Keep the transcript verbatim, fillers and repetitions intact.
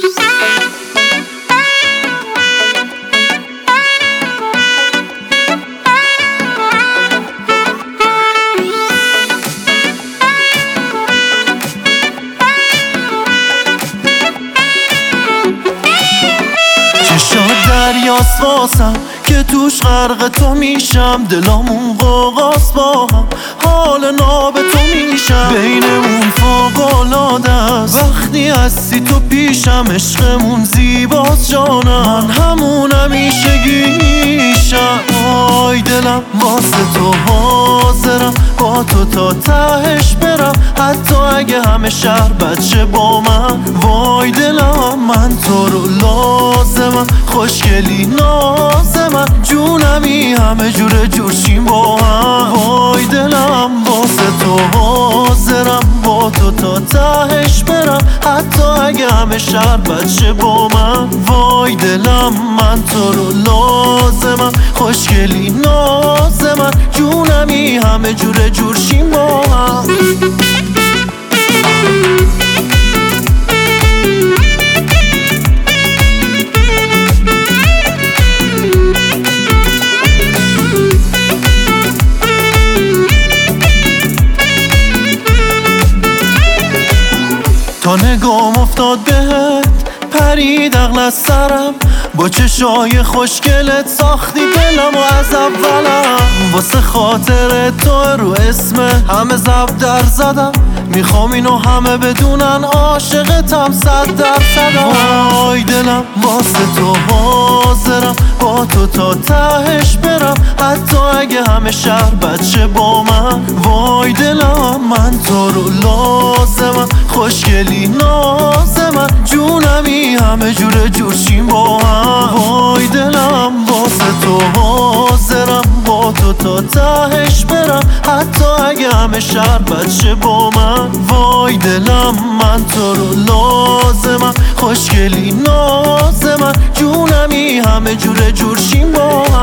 چشات دریاست واسم که توش غرق تو میشم، دلامون قوقاست با هم، حال ناب تو میشم، بینمون فوق‌العاده است وقتی هستی تو پیشم، عشقمون زیباست جانم، من همون همیشگیشم. آی دلم واسه تو حاضرم، با تو تا تهش برم، حتی اگه همه شهر بچه با من. وای دلم من تو رو لازمم، خوشگلی نازمم، جونمی همه جوره جورشیم با هم. وای دلم واسه تو حاضرم، با تو تا تهش برم، حتی اگه همه شهر بچه با من. وای دلم من تو رو لازمم، خوشگلی نازمم، جونمی همه جوره جورشیم با هم. تا نگام افتاد بهت پرید عقل از سرم، با چشای خوشگلت ساختی دلم و از اولم، واسه خاطر تو رو اسم همه زب در زدم، میخوام اینو همه بدونن عاشقتم صد درصدم. وای دلم واسه تو حاضرم، با تو تا تهش برم، حتی اگه همه شهر بچه با من. وای دلم من تو رو لازمم، خوشگلی نازمم، جونمی همه جوره جورشیم با هم. وای دلم واسه تو حاضرم، با تو تا تهش برم، حتی اگه همه شهر بچه با من. وای دلم من تو رو لازمم، خوشگلی نازمم، جونمی همه جوره جورشیم با هم.